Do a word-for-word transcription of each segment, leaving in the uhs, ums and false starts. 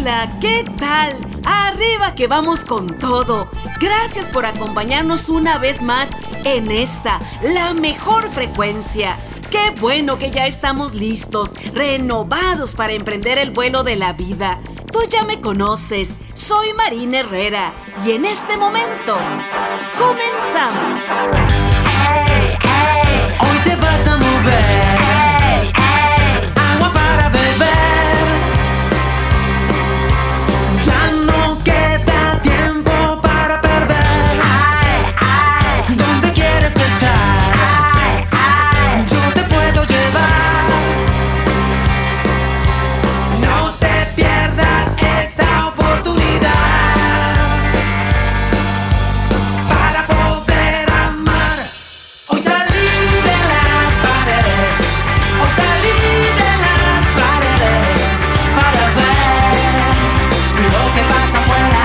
Hola, ¿qué tal? Arriba que vamos con todo. Gracias por acompañarnos una vez más en esta, la mejor frecuencia. Qué bueno que ya estamos listos, renovados para emprender el vuelo de la vida. Tú ya me conoces, soy Marina Herrera y en este momento comenzamos. Hey, hey. Hoy te vas a mover. Hey, hey. Agua para beber. Ya no queda tiempo para perder. Hey, hey. ¿Dónde quieres estar? Hey, hey. Yo te puedo llevar. No te pierdas esta oportunidad para poder amar. Hoy salí de las paredes, hoy salí de las paredes para ver lo que pasa afuera.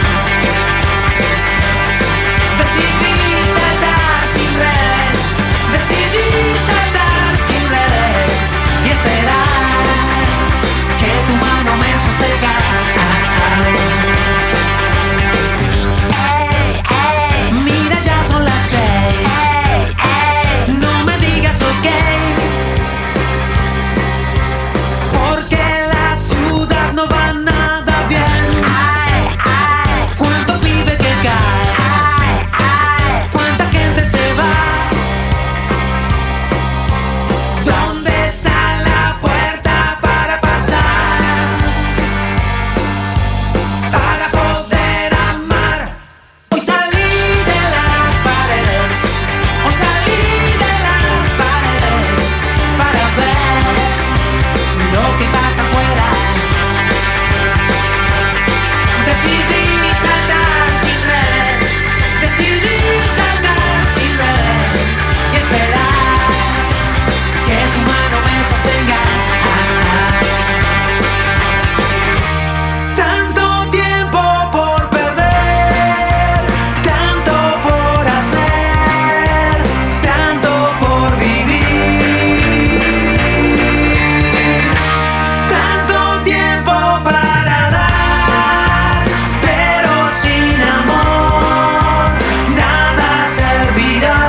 Decidí saltar sin redes, decidí saltar sin redes y esperar que tu mano me sostenga. Hey, hey. Mira, ya son las seis. Hey, hey. No me digas ok, porque la ciudad no va nada bien. Ay, ay. Cuánto pibe que cae. Ay, ay. Cuánta gente se va. ¿Dónde está la puerta para pasar? Para poder amar. Hoy salí de las paredes, hoy salí de las paredes para ver lo que pasa afuera. Decidí saltar sin redes, decidí saltar sin redes y esperar que tu mano me sostenga. Tanto tiempo por perder, tanto por hacer, tanto por vivir, tanto tiempo para dar, pero sin amor nada servirá.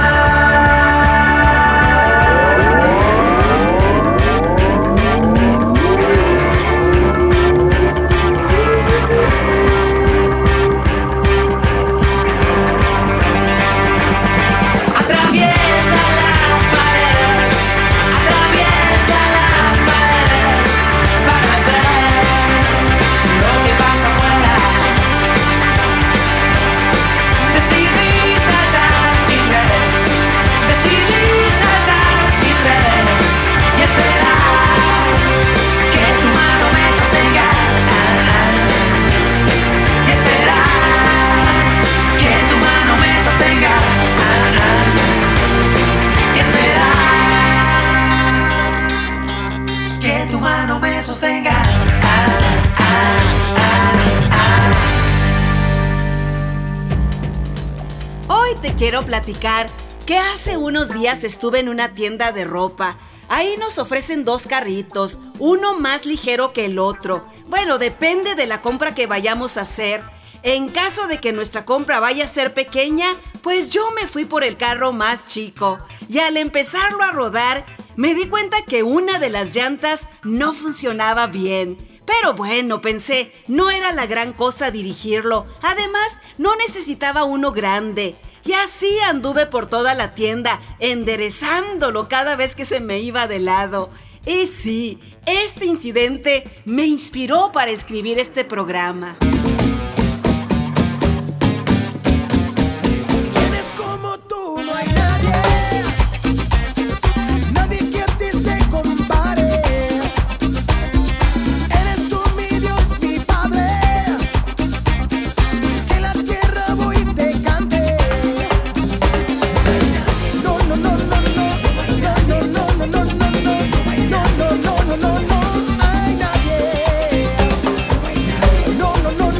Atraviesa las paredes, atraviesa las paredes para ver lo que pasa afuera. Decidí saltar sin redes, decidí saltar sin redes y esperar que tu mano me sostenga. Y esperar que tu mano me sostenga. Y esperar que tu mano me sostenga. Hoy te quiero platicar que hace unos días estuve en una tienda de ropa. Ahí nos ofrecen dos carritos, uno más ligero que el otro. Bueno, depende de la compra que vayamos a hacer. En caso de que nuestra compra vaya a ser pequeña, pues yo me fui por el carro más chico. Y al empezarlo a rodar, me di cuenta que una de las llantas no funcionaba bien. Pero bueno, pensé, no era la gran cosa dirigirlo. Además, no necesitaba uno grande. Y así anduve por toda la tienda, enderezándolo cada vez que se me iba de lado. Y sí, este incidente me inspiró para escribir este programa. Eres como tú, no hay nadie, nadie que a ti se compare. Eres tú mi Dios, mi Padre, en la tierra voy y te cante. No, no, no, no, no, no, no, no, no, no, no, no, no, no, no, no, no, hay nadie. No, no, no,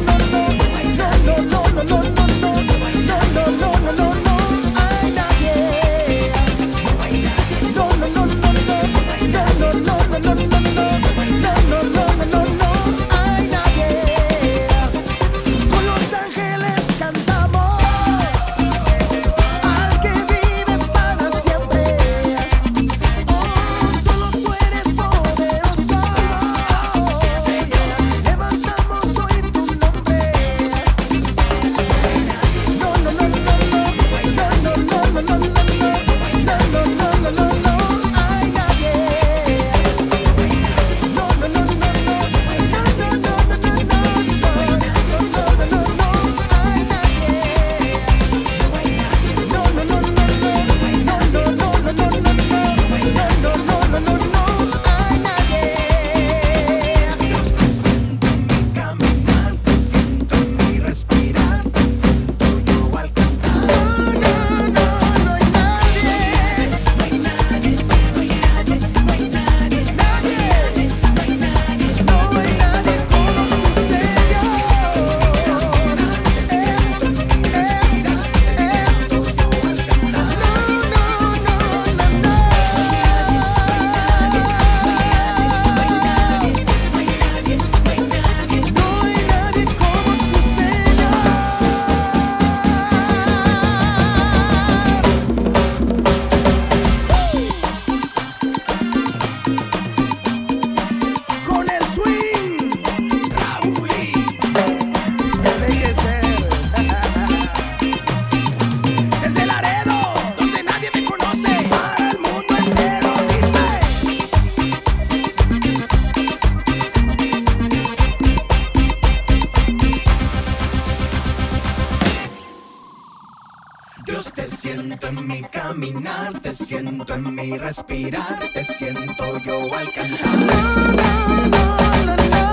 siento en mi caminar, te siento en mi respirar, te siento yo al cantar. No, no, no, no, no.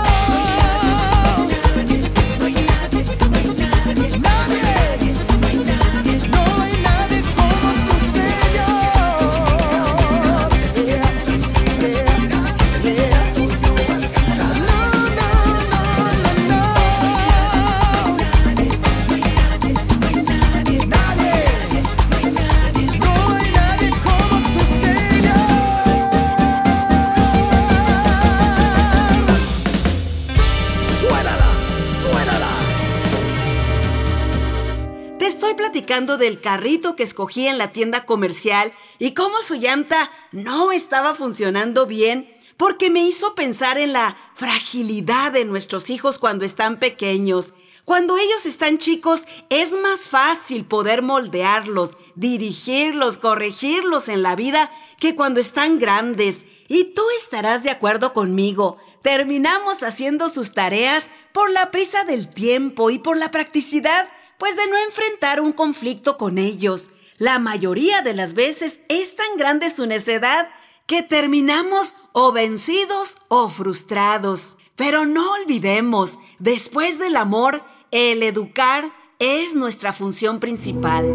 Platicando del carrito que escogí en la tienda comercial y cómo su llanta no estaba funcionando bien, porque me hizo pensar en la fragilidad de nuestros hijos cuando están pequeños. Cuando ellos están chicos es más fácil poder moldearlos, dirigirlos, corregirlos en la vida que cuando están grandes. Y tú estarás de acuerdo conmigo. Terminamos haciendo sus tareas por la prisa del tiempo y por la practicidad, pues de no enfrentar un conflicto con ellos. La mayoría de las veces es tan grande su necedad que terminamos o vencidos o frustrados. Pero no olvidemos, después del amor, el educar es nuestra función principal.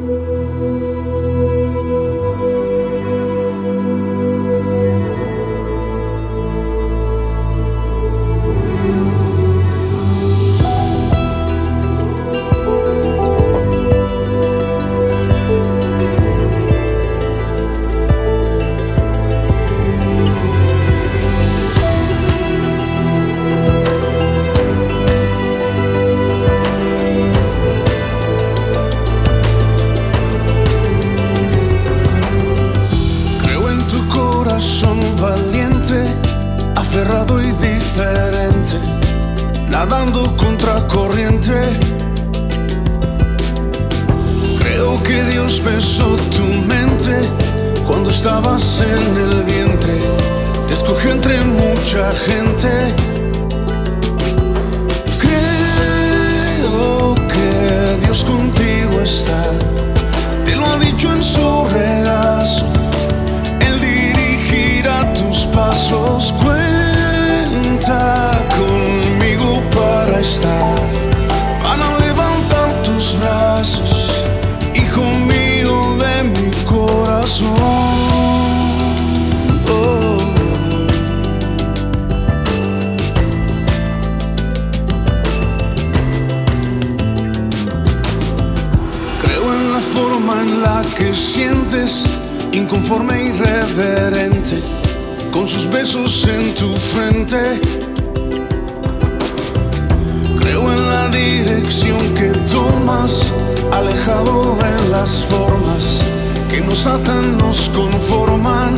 Aferrado y diferente, nadando contra corriente. Creo que Dios besó tu mente cuando estabas en el vientre. Te escogió entre mucha gente. Creo que Dios contigo está. Te lo ha dicho en su regazo. Él dirigirá tus pasos. Cuenta conmigo para estar, para levantar tus brazos, hijo mío de mi corazón. Oh. Creo en la forma en la que sientes, inconforme, irreverente, con sus besos en tu frente. Creo en la dirección que tomas, alejado de las formas que nos atan, nos conforman.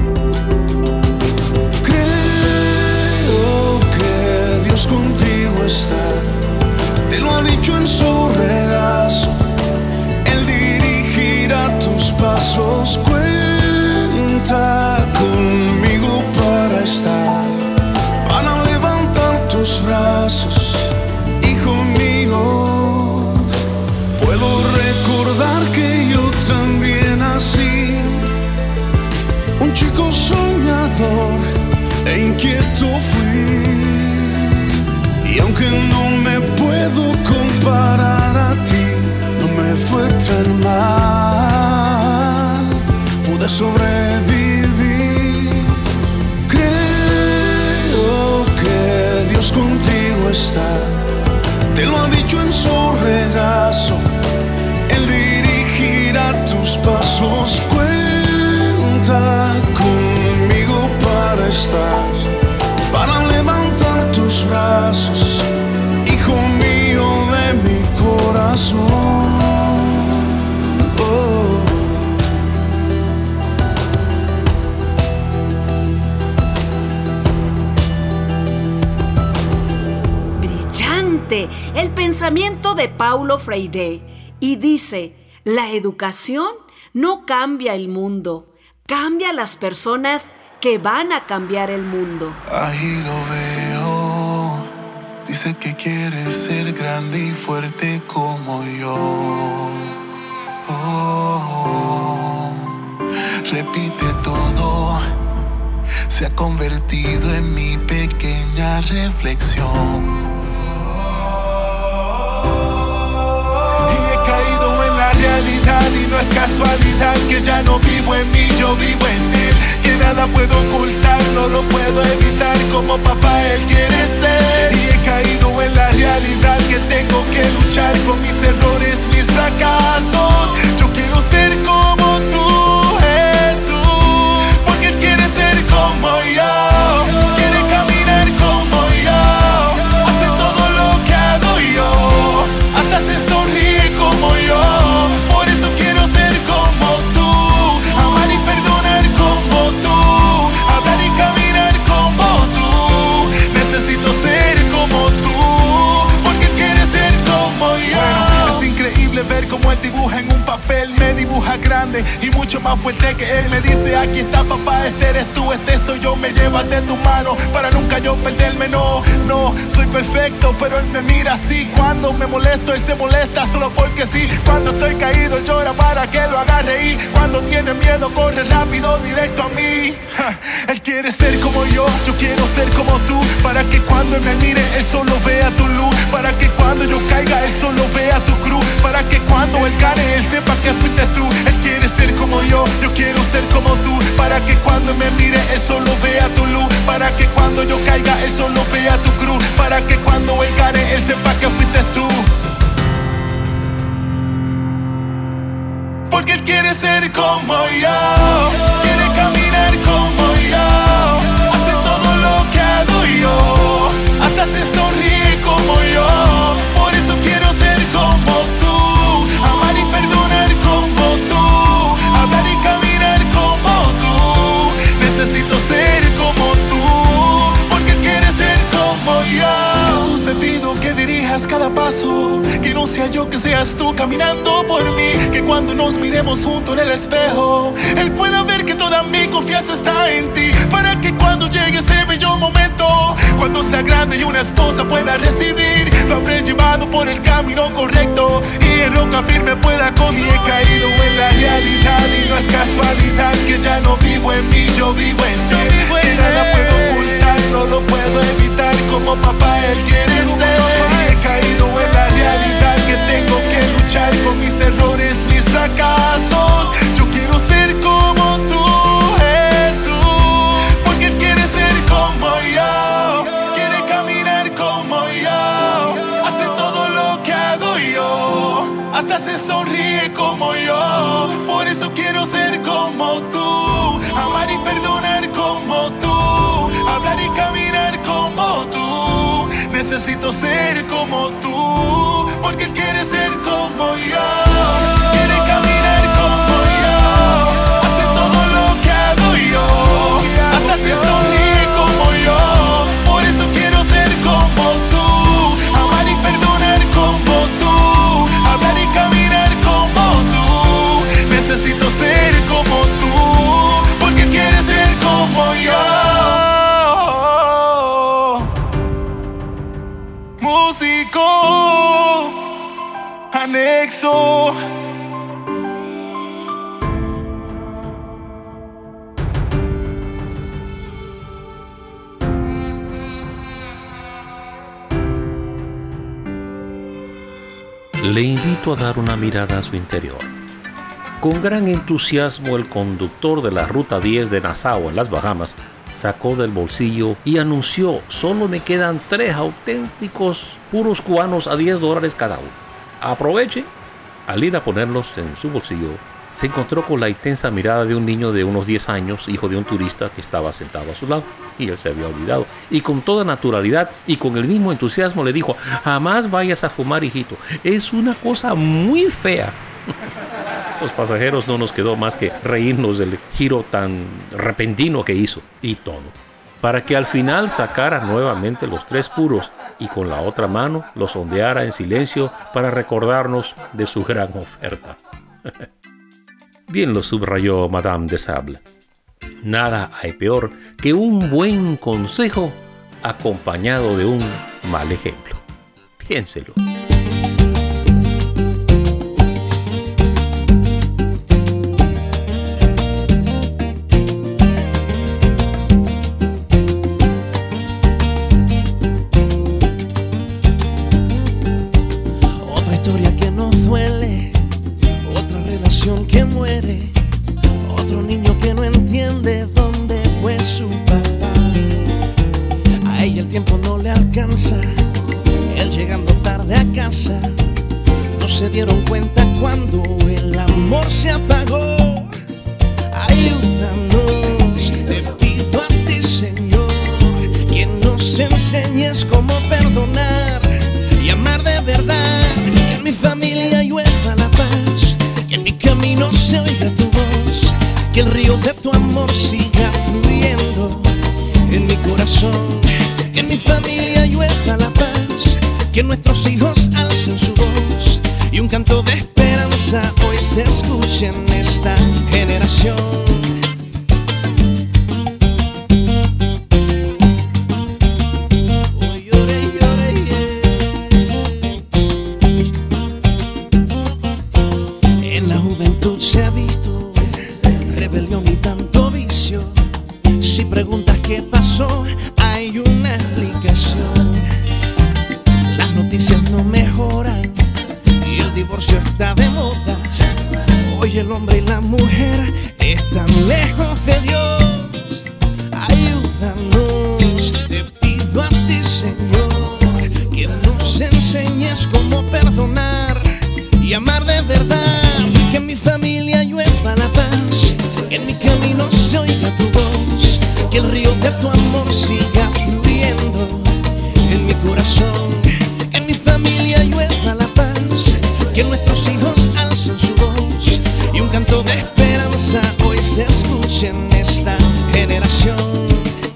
Creo que Dios contigo está. Te lo ha dicho en su regazo. Él dirigirá tus pasos. Cuenta conmigo para estar, para levantar tus brazos, hijo mío. Puedo recordar que yo también nací, un chico soñador e inquieto fui. Y aunque no me puedo comparar a ti, no me fue tan mal, pude sobrevivir. Creo que Dios contigo está. Te lo ha dicho en su regazo. Él dirigirá tus pasos. Cuenta conmigo para estar, para levantar tus brazos, hijo mío de mi corazón. Oh. Brillante el pensamiento de Paulo Freire, y dice: la educación no cambia el mundo, cambia a las personas que van a cambiar el mundo. Ahí lo veo, dice que quiere ser grande y fuerte como yo. Oh, oh. repite todo, se ha convertido en mi pequeña reflexión. Y he caído en la realidad y no es casualidad que ya no vivo en mí, yo vivo en él. Que nada puedo ocultar, no lo puedo evitar, como papá él quiere ser. Y he caído en la realidad que tengo que luchar con mis errores, mis fracasos. Yo quiero ser como tú, Jesús, porque él quiere ser como yo, quiere caminar como yo, hace todo lo que hago yo, hasta se sonríe como yo. Por eso quiero ser como tú, amar y perdonar como tú, hablar y caminar como tú. Necesito ser como tú, porque él quiere ser como yo. Bueno, es increíble ver cómo él dibuja en un papel, me dibuja grande y mucho más fuerte que él. Me dice: aquí está papá, este eres tú, este soy yo, me llevas de tu mano para nunca yo perderme. No, no, soy perfecto, pero él me mira así. Cuando me molesto, él se molesta solo porque sí. Cuando estoy caído, él llora para que lo haga reír. Cuando tiene miedo, corre rápido directo a mí. Ja, él quiere ser como yo, yo quiero ser como tú, para que cuando él me mire, él solo vea tu luz. Para que cuando yo caiga, él solo vea tu cruz. Para que cuando él gane, él sepa que fuiste tú. Él quiere ser como yo, yo quiero ser como tú, para que cuando me mire, él solo vea tu luz. Para que cuando yo caiga, él solo vea tu cruz. Para que cuando él gane, él sepa que fuiste tú. Porque él quiere ser como yo, quiere caminar como yo, hace todo lo que hago yo, hasta se sonríe como yo. Por eso quiero ser como tú, amar y perdonar como tú, hablar y caminar como tú. Necesito ser como tú, porque él quiere ser como yo. Jesús, te pido que dirijas cada paso, que no sea yo, que seas tú caminando por mí. Que cuando nos miremos juntos en el espejo, él pueda ver que toda mi confianza está en ti. Para que cuando llegue ese bello momento, cuando sea grande y una esposa pueda recibir, lo habré llevado por el camino correcto y en roca firme pueda construir. Y he caído en la realidad y no es casualidad que ya no vivo en mí, yo vivo en él. Que nada puedo ocultar, no lo puedo evitar, como papá él quiere ser. Y he caído en la realidad que tengo que luchar con mis errores, mis fracasos. Yo quiero ser como tú, Jesús, porque él quiere ser como yo, quiere caminar como yo, hace todo lo que hago yo, hasta se sonríe como yo. Por eso quiero ser como tú, amar y perdonar como tú, hablar y caminar como tú. Necesito ser como tú, porque él quiere ser como yo, quiere caminar como yo, hace todo lo que hago yo, hasta se sonríe como yo. Por eso quiero ser como tú, amar y perdonar como tú, hablar y caminar como tú. Necesito ser como tú, porque él quiere ser como yo. Músico anexo. Le invito a dar una mirada a su interior. Con gran entusiasmo, el conductor de la Ruta diez de Nassau, en las Bahamas, sacó del bolsillo y anunció: solo me quedan tres auténticos puros cubanos a diez dólares cada uno. Aproveche. Al ir a ponerlos en su bolsillo, se encontró con la intensa mirada de un niño de unos diez años, hijo de un turista que estaba sentado a su lado, y él se había olvidado. Y con toda naturalidad y con el mismo entusiasmo le dijo: jamás vayas a fumar, hijito, es una cosa muy fea. Los pasajeros no nos quedó más que reírnos del giro tan repentino que hizo, y todo, para que al final sacara nuevamente los tres puros y con la otra mano los ondeara en silencio para recordarnos de su gran oferta. Bien lo subrayó Madame de Sable. Nada hay peor que un buen consejo acompañado de un mal ejemplo. Piénselo. esperanza. Él llegando tarde a casa, no se dieron cuenta cuando el amor se apagó. Ayúdanos, te pido a ti, Señor, que nos enseñes cómo perdonar y amar de verdad. Que en mi familia llueva la paz, que en mi camino se oiga tu voz, que el río de tu amor siga fluyendo en mi corazón. Que en mi familia llueva la paz, que nuestros hijos alcen su voz y un canto de esperanza hoy se escuche en esta generación. En la juventud se ha visto rebelión y tanto vicio. Si preguntas qué pasó, hay una explicación. Las noticias no mejoran y el divorcio está de moda. Hoy el hombre y la mujer están lejos de Dios. Ayúdanos, te pido a ti, Señor, que nos enseñes cómo perdonar y amar de verdad. Que en mi familia llueva la paz, que en mi camino se oiga tu voz, que el río de tu amor siga fluyendo en mi corazón. Que en mi familia llueva la paz, que nuestros hijos alcen su voz y un canto de esperanza hoy se escuche en esta generación.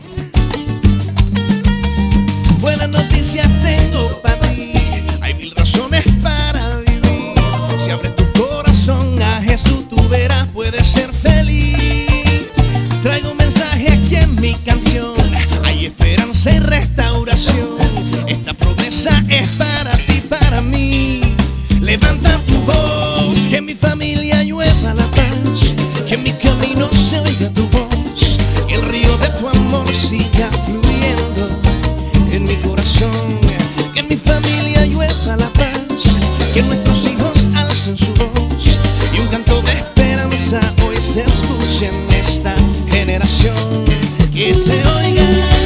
Buenas noticias tengo para ti, hay mil razones para vivir. Si abres tu corazón a Jesús, tú verás, puedes ser feliz. Traigo un mensaje aquí en mi canción, hay esperanza y restauración. Esta promesa es para ti, para mí. Levanta tu voz, que en mi familia llueva la paz, que en mi camino se oiga tu voz, que el río de tu amor siga fluyendo en mi corazón. Que en mi familia llueva la paz, que nuestros hijos alcen su voz y un canto de esperanza hoy se escuche en esta generación. Que se oiga.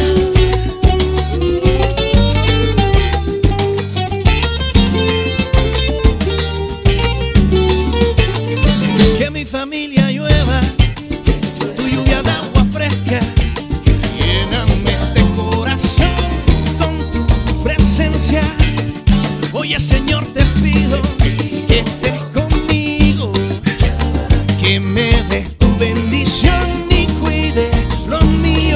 Que mi familia llueva tu lluvia de agua fresca. Lléname este corazón con tu presencia. Oye, Señor, te pido que estés conmigo, que me des tu bendición y cuide lo mío.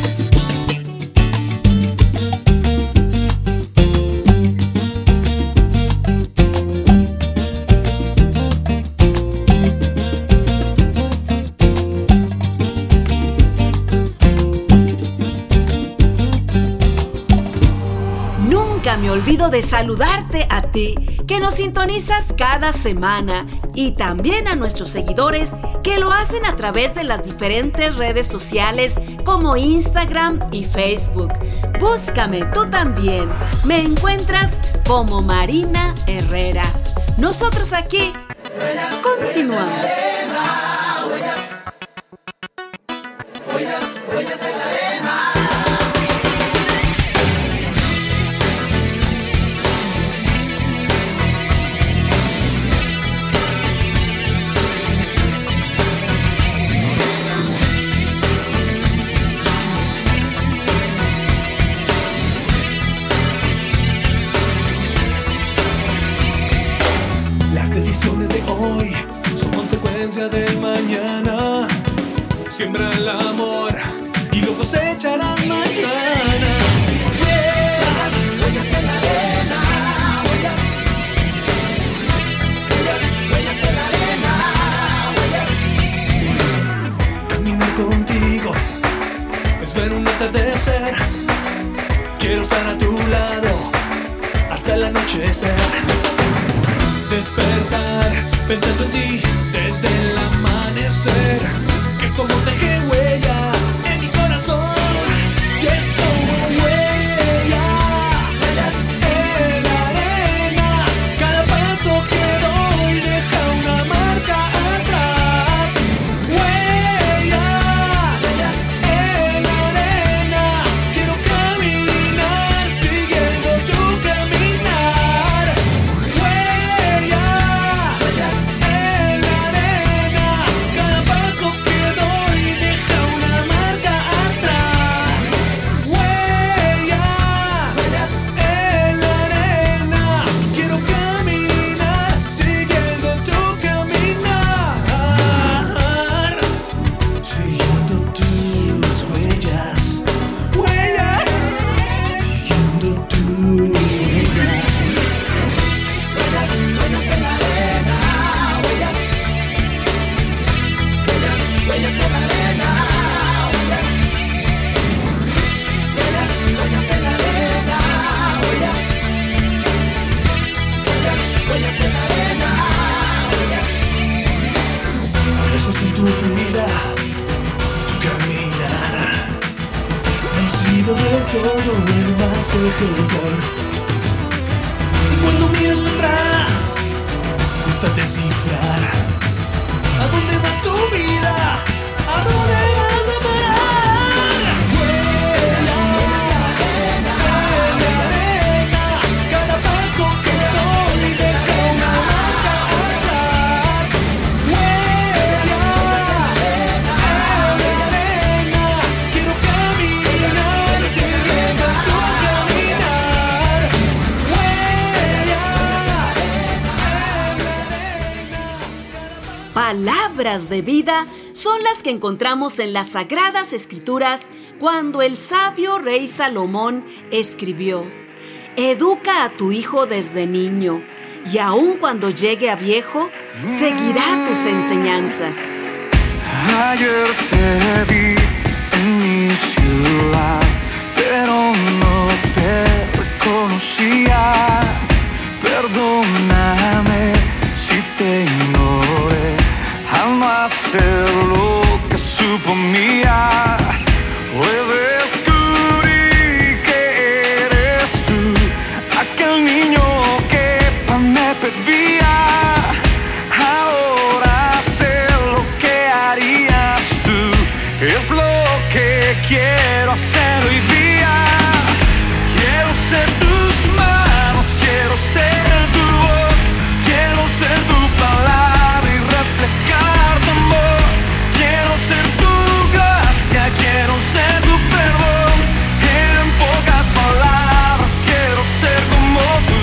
Nunca me olvido de saludarte a ti, que nos sintonizas cada semana, y también a nuestros seguidores que lo hacen a través de las diferentes redes sociales como Instagram y Facebook. Búscame tú también. Me encuentras como Marina Herrera. Nosotros aquí continuamos. Las decisiones de hoy son consecuencia del mañana. Siembra el amor y lo cosecharás mañana. Huellas, huellas en la arena, huellas, huellas, huellas en la arena, huellas. Caminar contigo es ver un atardecer. Quiero estar a tu lado hasta el anochecer. Despertar pensando en ti desde el amanecer, que como dejé huellas en mi corazón, y es como huellas, huellas en la arena. Cada paso que doy deja una marca atrás. Huellas, huellas en la arena. Quiero caminar siguiendo todo el vaso que doy. Y cuando miras atrás, cuesta descifrar ¿a dónde va tu vida? ¿A dónde vas a parar? Huellas en la arena, cada paso que doy deja una marca atrás. Huellas en la arena, quiero caminar siguiendo tu caminar. Huellas en la arena. Palabras de vida son las que encontramos en las Sagradas Escrituras cuando el sabio rey Salomón escribió: educa a tu hijo desde niño, y aun cuando llegue a viejo, seguirá tus enseñanzas. Ayer te vi en mi ciudad, pero no te reconocía. Perdóname si te ignoré al no hacer lo que suponía. Hoy descubrí que eres tú, aquel niño que pan me pedía. Ahora sé lo que harías tú, es lo que quiero hacer hoy día. Quiero ser tus manos, quiero ser tu voz, quiero ser tu palabra y reflejar tu amor. Quiero ser tu gracia, quiero ser tu perdón. En pocas palabras quiero ser como tú.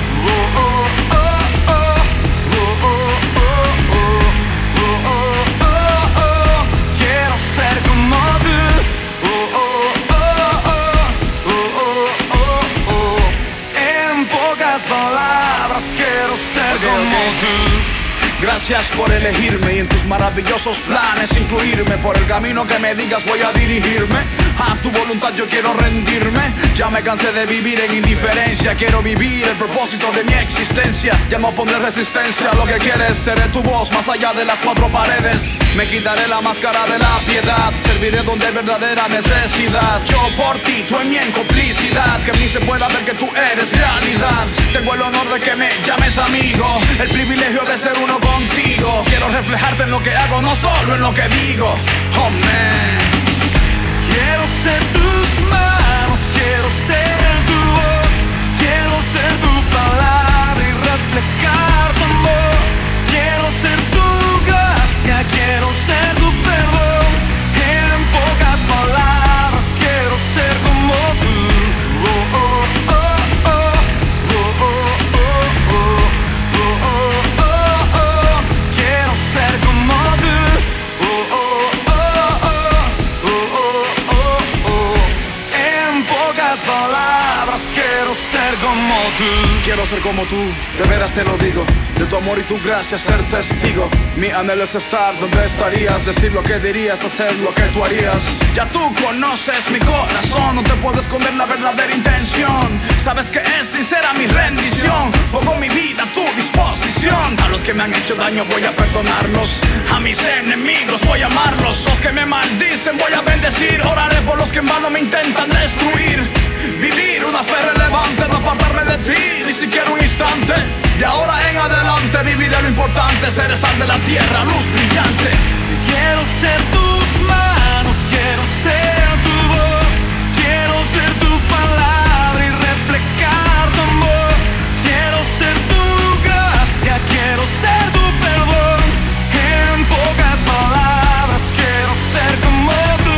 Oh, oh, oh, oh. Oh, oh, oh, oh. Oh, oh, oh, oh. Quiero ser como tú. Oh, oh, oh, oh. Oh, oh, oh, oh. En pocas palabras quiero ser Ok, como ok. tú. Gracias por elegirme y en tus maravillosos planes incluirme. Por el camino que me digas voy a dirigirme. A tu voluntad yo quiero rendirme. Ya me cansé de vivir en indiferencia. Quiero vivir el propósito de mi existencia. Ya no pondré resistencia a lo que quieres. Seré tu voz más allá de las cuatro paredes. Me quitaré la máscara de la piedad. Serviré donde hay verdadera necesidad. Yo por ti, tú en mí en complicidad. Que en mí se pueda ver que tú eres realidad. Tengo el honor de que me llames amigo. El privilegio de ser uno contigo. Quiero reflejarte en lo que hago, no solo en lo que digo. Oh man. Quiero ser tus manos, quiero ser tu voz, quiero ser tu palabra y reflejar tu amor. Quiero ser tu gracia, quiero ser tu perdón. En pocas palabras quiero ser como tú. Oh, oh, oh, oh. Oh, oh, oh, oh. Oh, oh, oh, oh. Quiero ser como tú. Oh, oh, oh, oh. Oh, oh, oh, oh. En pocas palabras quiero ser como tú. Quiero ser como tú, de veras te lo digo. De tu amor y tu gracia ser testigo. Mi anhelo es estar donde estarías. Decir lo que dirías, hacer lo que tú harías. Ya tú conoces mi corazón. No te puedo esconder la verdadera intención. Sabes que es sincera mi rendición. Pongo mi vida a tu disposición. A los que me han hecho daño voy a perdonarlos. A mis enemigos voy a amarlos. Los que me maldicen voy a bendecir. Oraré por los que en vano me intentan destruir. Vivir una fe relevante, no apartarme de ti ni siquiera un instante. De ahora en adelante viviré lo importante. Ser sal de la tierra, luz brillante. Quiero ser tus manos, quiero ser tu voz, quiero ser tu palabra y reflejar tu amor. Quiero ser tu gracia, quiero ser tu perdón. En pocas palabras quiero ser como tú.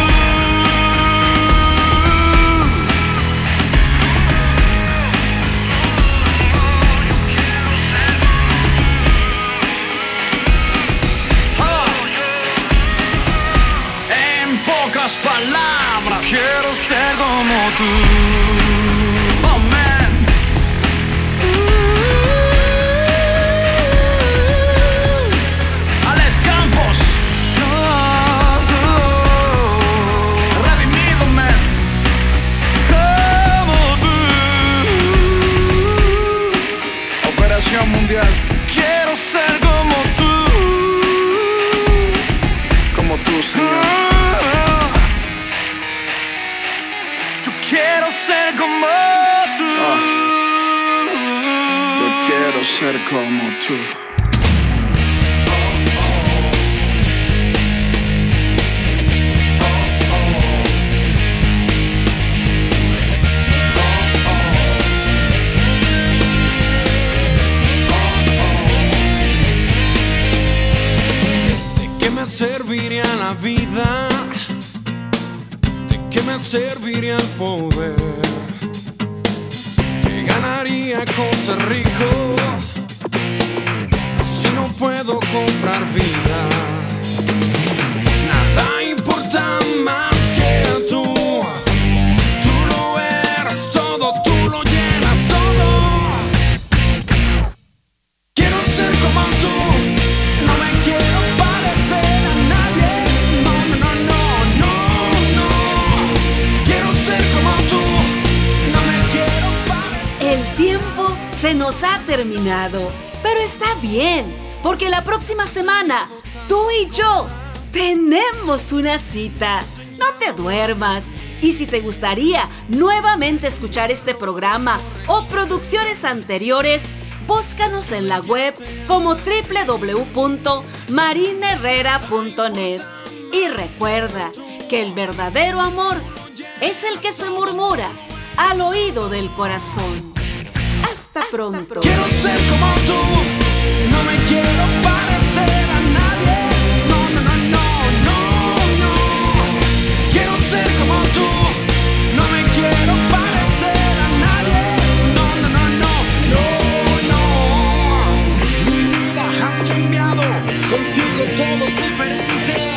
Palabras. Quiero ser como tú. Oh man. Alex Campos. Redimido, man. Como tú. Operación Mundial. Quiero ser como tú. Como tú, Señor. Yo quiero ser como tú. Ah, yo quiero ser como tú. ¿De qué me serviría la vida? ¿De qué me serviría el poder? ¿Qué ganaría con ser rico si no puedo comprar vida? Nada importa más que tú. Tú lo eres todo, tú lo llenas todo. Quiero ser como tú, no me quiero parecer a nadie. No, no, no, no, no. Quiero ser como tú, no me quiero parecer. El tiempo se nos ha terminado, pero está bien, porque la próxima semana tú y yo tenemos una cita. No te duermas. Y si te gustaría nuevamente escuchar este programa o producciones anteriores, búscanos en la web como doble u doble u doble u punto marina herrera punto net. Y recuerda que el verdadero amor es el que se murmura al oído del corazón. Hasta pronto. Quiero ser como tú, no me quiero parecer a nadie. No, no, no, no, no, no. Quiero ser como tú, no me quiero parecer a nadie. No, no, no, no, no, no. Mi vida has cambiado, contigo todo es diferente.